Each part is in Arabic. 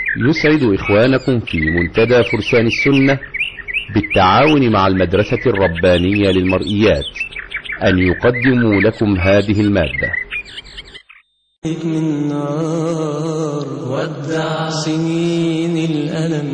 يسعد إخوانكم في منتدى فرسان السنة بالتعاون مع المدرسة الربانية للمرئيات أن يقدموا لكم هذه المادة. من نار ودع سنين الألم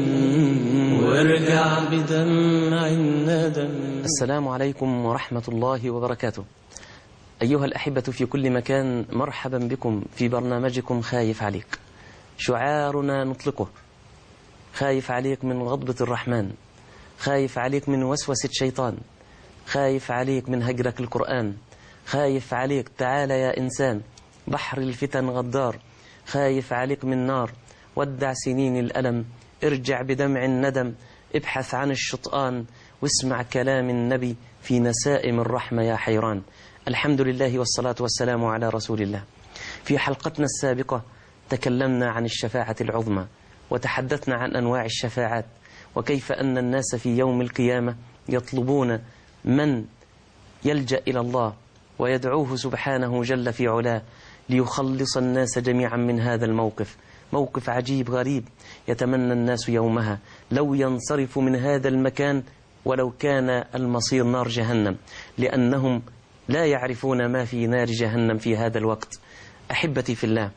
وارجع بدمع الندم. السلام عليكم ورحمة الله وبركاته. أيها الأحبة في كل مكان، مرحبا بكم في برنامجكم خايف عليك. شعارنا نطلقه: خايف عليك من غضبة الرحمن، خايف عليك من وسوسة شيطان، خايف عليك من هجرك القرآن، خايف عليك تعال يا إنسان، بحر الفتن غدار، خايف عليك من نار، ودع سنين الألم، ارجع بدمع الندم، ابحث عن الشطآن واسمع كلام النبي في نسائم الرحمة يا حيران. الحمد لله والصلاة والسلام على رسول الله. في حلقتنا السابقة تكلمنا عن الشفاعة العظمى، وتحدثنا عن أنواع الشفاعات، وكيف أن الناس في يوم القيامة يطلبون من يلجأ إلى الله ويدعوه سبحانه جل في علاه ليخلص الناس جميعا من هذا الموقف. موقف عجيب غريب، يتمنى الناس يومها لو ينصرف من هذا المكان ولو كان المصير نار جهنم، لأنهم لا يعرفون ما في نار جهنم في هذا الوقت. أحبتي في الله،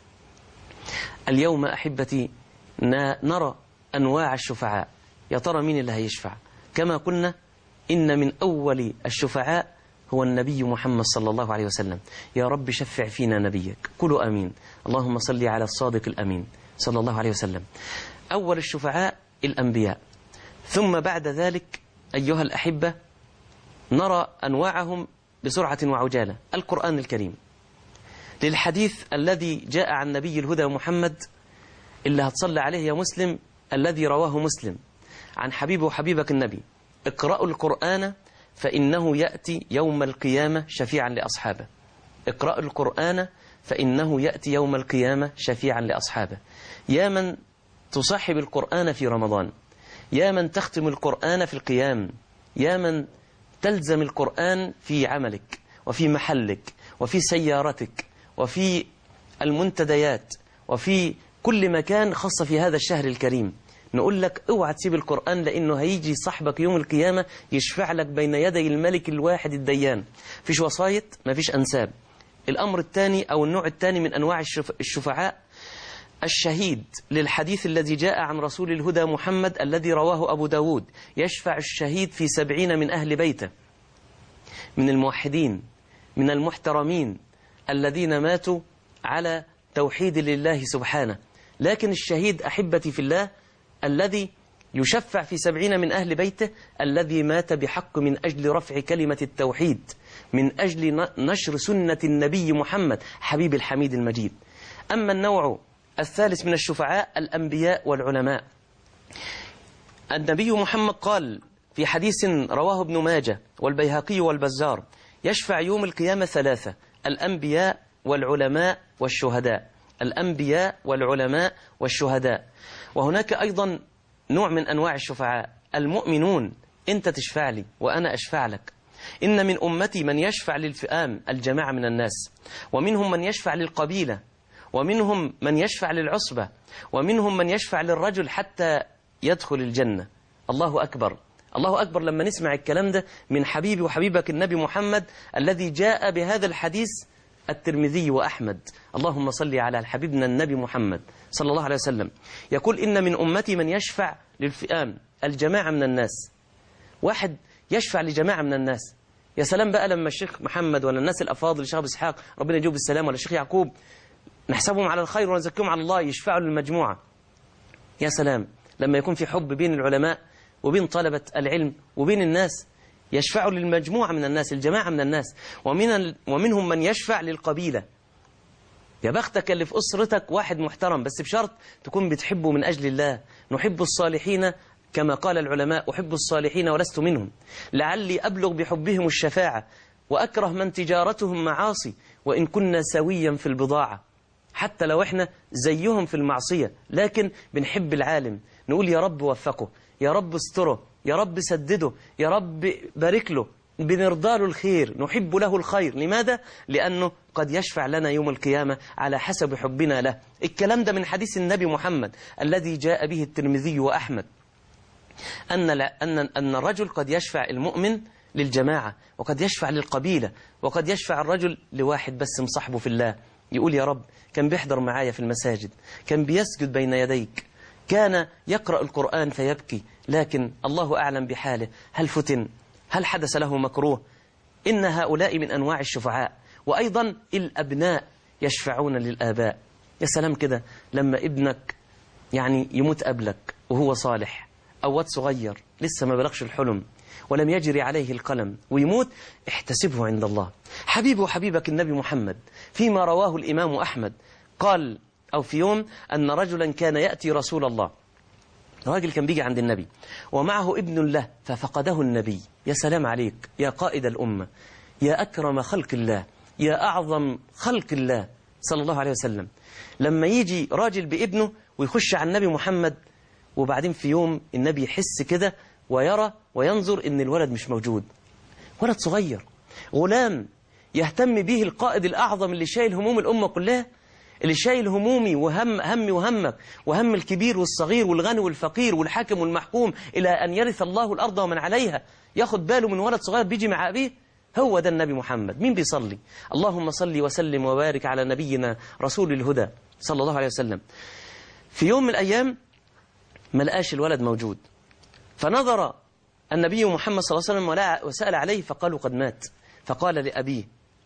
اليوم أحبتي نرى أنواع الشفعاء. يا ترى مين اللي هيشفع؟ كما قلنا إن من أول الشفعاء هو النبي محمد صلى الله عليه وسلم. يا رب شفع فينا نبيك، قولوا أمين. اللهم صل على الصادق الأمين صلى الله عليه وسلم. أول الشفعاء الأنبياء، ثم بعد ذلك أيها الأحبة نرى أنواعهم بسرعة وعجالة. القرآن الكريم، للحديث الذي جاء عن نبي الهدى محمد اللي هتصلي عليه يا مسلم، الذي رواه مسلم عن حبيبه وحبيبك النبي: اقرأوا القرآن فإنه يأتي يوم القيامة شفيعا لأصحابه. اقرأوا القرآن فإنه يأتي يوم القيامة شفيعا لأصحابه. يا من تصاحب القرآن في رمضان، يا من تختم القرآن في القيام، يا من تلزم القرآن في عملك وفي محلك وفي سيارتك وفي المنتديات وفي كل مكان، خاصة في هذا الشهر الكريم، نقول لك اوعى تسيب القرآن، لأنه هيجي صاحبك يوم القيامة يشفع لك بين يدي الملك الواحد الديان. فيش وصاية، ما فيش أنساب. الأمر الثاني أو النوع الثاني من أنواع الشفعاء الشهيد، للحديث الذي جاء عن رسول الهدى محمد الذي رواه أبو داود: يشفع الشهيد في 70 من أهل بيته، من الموحدين، من المحترمين الذين ماتوا على توحيد لله سبحانه. لكن الشهيد أحبتي في الله الذي يشفع في 70 من أهل بيته، الذي مات بحق من أجل رفع كلمة التوحيد، من أجل نشر سنة النبي محمد حبيب الحميد المجيد. أما النوع الثالث من الشفعاء الأنبياء والعلماء. النبي محمد قال في حديث رواه ابن ماجه والبيهقي والبزار: يشفع يوم القيامة 3: الأنبياء والعلماء والشهداء. الأنبياء والعلماء والشهداء. وهناك أيضا نوع من أنواع الشفعاء المؤمنون. أنت تشفع لي وأنا أشفع لك. إن من أمتي من يشفع للفئام، الجماعة من الناس، ومنهم من يشفع للقبيلة، ومنهم من يشفع للعصبة، ومنهم من يشفع للرجل حتى يدخل الجنة. الله أكبر، الله أكبر لما نسمع الكلام ده من حبيبي وحبيبك النبي محمد الذي جاء بهذا الحديث الترمذي وأحمد. اللهم صل على حبيبنا النبي محمد صلى الله عليه وسلم. يقول: إن من أمتي من يشفع للفئام، الجماعة من الناس. واحد يشفع لجماعة من الناس. يا سلام بقى لما الشيخ محمد ولا الناس الأفاضل، الشيخ أبو إسحاق ربنا يجيب بالسلام، ولا الشيخ يعقوب، نحسبهم على الخير ونزكيهم على الله، يشفعوا للمجموعة. يا سلام لما يكون في حب بين العلماء وبين طلبة العلم وبين الناس، يشفعوا للمجموعة من الناس، الجماعة من الناس. ومنهم من يشفع للقبيلة. يا بختك اللي في أسرتك واحد محترم، بس بشرط تكون بتحبه من أجل الله. نحب الصالحين كما قال العلماء: أحب الصالحين ولست منهم، لعلي أبلغ بحبهم الشفاعة، وأكره من تجارتهم معاصي، وإن كنا سويا في البضاعة. حتى لو احنا زيهم في المعصية، لكن بنحب العالم، نقول يا رب وفقه، يا رب استره، يا رب سدده، يا رب بارك له. بنرضى له الخير، نحب له الخير. لماذا؟ لأنه قد يشفع لنا يوم القيامة على حسب حبنا له. الكلام ده من حديث النبي محمد الذي جاء به الترمذي وأحمد، أن الرجل قد يشفع المؤمن للجماعة، وقد يشفع للقبيلة، وقد يشفع الرجل لواحد بس مصاحبه في الله، يقول يا رب كان بيحضر معايا في المساجد، كان بيسجد بين يديك، كان يقرأ القرآن فيبكي، لكن الله أعلم بحاله، هل فتن؟ هل حدث له مكروه؟ إن هؤلاء من أنواع الشفعاء. وأيضا الأبناء يشفعون للآباء. يا سلام كده لما ابنك يعني يموت قبلك وهو صالح، أو واد صغير لسه ما بلغش الحلم ولم يجري عليه القلم ويموت، احتسبه عند الله. حبيبي وحبيبك النبي محمد فيما رواه الإمام أحمد قال، أو في يوم، أن رجلا كان يأتي رسول الله، راجل كان بيجي عند النبي ومعه ابن له ففقده النبي. يا سلام عليك يا قائد الأمة، يا أكرم خلق الله، يا أعظم خلق الله صلى الله عليه وسلم، لما يجي راجل بابنه ويخش على النبي محمد، وبعدين في يوم النبي يحس كده ويرى وينظر إن الولد مش موجود، ولد صغير غلام يهتم به القائد الأعظم اللي شايل هموم الأمة كلها، اللي شايل همومي همي وهمك وهم الكبير والصغير والغني والفقير والحاكم والمحكوم إلى أن يرث الله الأرض ومن عليها، ياخد باله من ولد صغير بيجي مع أبيه. هو ده النبي محمد. مين بيصلي؟ اللهم صل وسلم وبارك على نبينا رسول الهدى صلى الله عليه وسلم. في يوم من الأيام ما لقاش الولد موجود، فنظر النبي محمد صلى الله عليه وسلم وسأل عليه فقالوا قد مات. فقال لأبيه،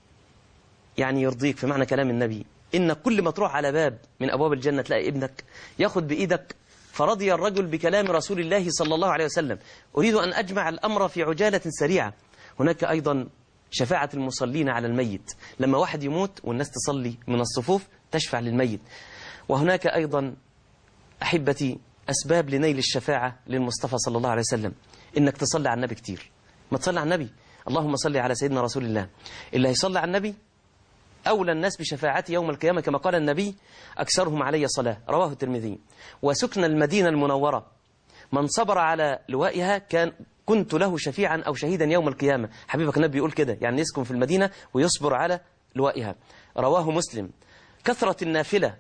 يعني يرضيك في معنى كلام النبي، إن كل ما تروح على باب من أبواب الجنة تلاقي ابنك ياخد بإيدك. فرضي الرجل بكلام رسول الله صلى الله عليه وسلم. أريد أن أجمع الأمر في عجالة سريعة. هناك أيضا شفاعة المصلين على الميت، لما واحد يموت والناس تصلي من الصفوف تشفع للميت. وهناك أيضا أحبتي أسباب لنيل الشفاعة للمصطفى صلى الله عليه وسلم، إنك تصلي على النبي كتير. ما تصلي على النبي، اللهم صل على سيدنا رسول الله. اللي هيصلي على النبي أولى الناس بشفاعتي يوم القيامة، كما قال النبي أكثرهم علي صلاة، رواه الترمذي. وسكن المدينة المنورة من صبر على لوائها كنت له شفيعا أو شهيدا يوم القيامة. حبيبك النبي يقول كده، يعني يسكن في المدينة ويصبر على لوائها، رواه مسلم. كثرة النافلة،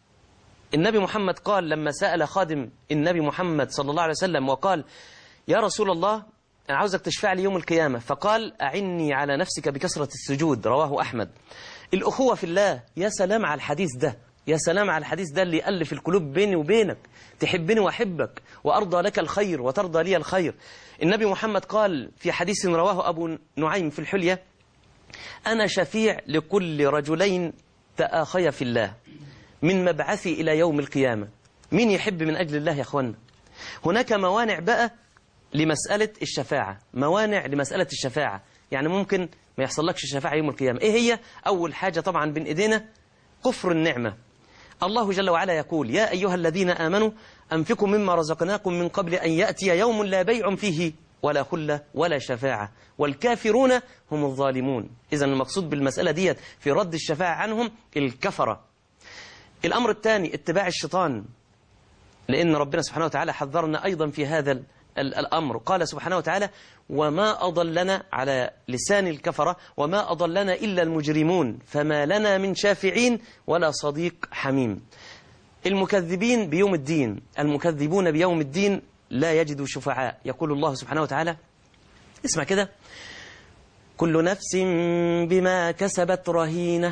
النبي محمد قال لما سأل خادم النبي محمد صلى الله عليه وسلم وقال يا رسول الله أنا عاوزك تشفع لي يوم القيامة، فقال أعني على نفسك بكثرة السجود، رواه أحمد. الأخوة في الله، يا سلام على الحديث ده، يا سلام على الحديث ده اللي يألف القلوب بيني وبينك، تحبني وأحبك وأرضى لك الخير وترضى لي الخير. النبي محمد قال في حديث رواه أبو نعيم في الحلية أنا شفيع لكل رجلين تآخيا في الله من مبعثي إلى يوم القيامة. مين يحب من أجل الله يا أخوانا؟ هناك موانع بقى لمسألة الشفاعة، موانع لمسألة الشفاعة، يعني ممكن ما يحصل لكش شفاعة يوم القيامة. إيه هي؟ أول حاجة طبعا بين إيدينا كفر النعمة. الله جل وعلا يقول يا أيها الذين آمنوا أنفقوا مما رزقناكم من قبل أن يأتي يوم لا بيع فيه ولا خلة ولا شفاعة والكافرون هم الظالمون. إذن المقصود بالمسألة ديت في رد الشفاعة عنهم الكفرة. الأمر الثاني اتباع الشيطان، لأن ربنا سبحانه وتعالى حذرنا أيضا في هذا الأمر. قال سبحانه وتعالى وما أضلنا على لسان الكفرة وما أضلنا إلا المجرمون فما لنا من شافعين ولا صديق حميم. المكذبين بيوم الدين، المكذبون بيوم الدين لا يجدوا شفعاء. يقول الله سبحانه وتعالى، اسمع كده، كل نفس بما كسبت رهينة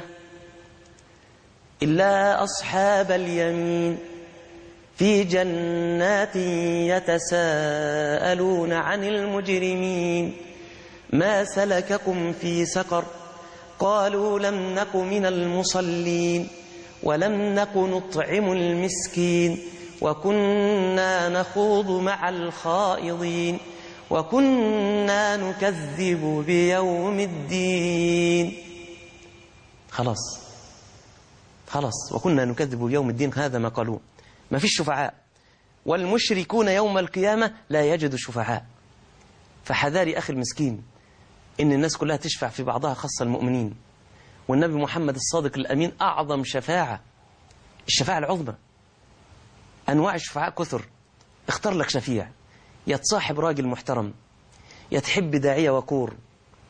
إلا أصحاب اليمين في جنات يتساءلون عن المجرمين ما سلككم في سقر قالوا لم نك من المصلين ولم نك نطعم المسكين وكنا نخوض مع الخائضين وكنا نكذب بيوم الدين. خلاص وكنا نكذب بيوم الدين، هذا ما قالوه. ما فيش شفعاء، والمشركون يوم القيامة لا يجد شفعاء. فحذاري أخي المسكين إن الناس كلها تشفع في بعضها خاصة المؤمنين، والنبي محمد الصادق الأمين أعظم شفاعة، الشفاعة العظمى. أنواع الشفعاء كثر، اختار لك شفيع، يتصاحب راجل محترم، يتحب داعية وقور،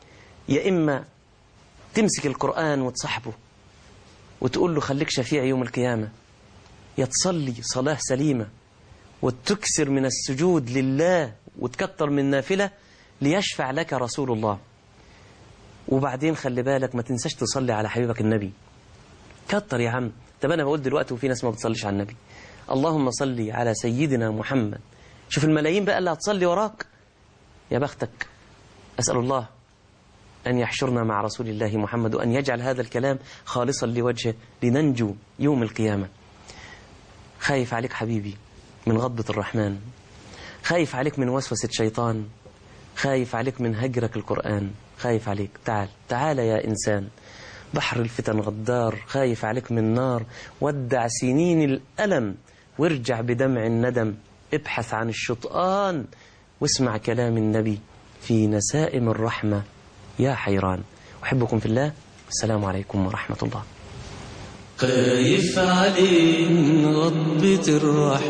يا إما تمسك القرآن وتصحبه وتقول له خليك شفيع يوم القيامة، يا تصلي صلاة سليمة وتكسر من السجود لله وتكتر من نافلة ليشفع لك رسول الله. وبعدين خلي بالك ما تنساش تصلي على حبيبك النبي، كتر يا عم. طب أنا بقول دلوقتي وفي ناس ما بتصليش على النبي، اللهم صلي على سيدنا محمد. شوف الملايين بقى اللي هتصلي وراك، يا بختك. أسأل الله أن يحشرنا مع رسول الله محمد وأن يجعل هذا الكلام خالصا لوجهه لننجو يوم القيامة. خايف عليك حبيبي من غضبة الرحمن، خايف عليك من وسوسة شيطان، خايف عليك من هجرك القرآن، خايف عليك. تعال يا إنسان، بحر الفتن غدار، خايف عليك من نار. ودع سنين الألم وارجع بدمع الندم، ابحث عن الشطآن واسمع كلام النبي في نسائم الرحمة يا حيران. أحبكم في الله، السلام عليكم ورحمة الله. خايف عليه من غضبة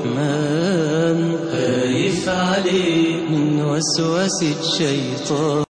الرحمن، خايف عليه من وسوسة الشيطان.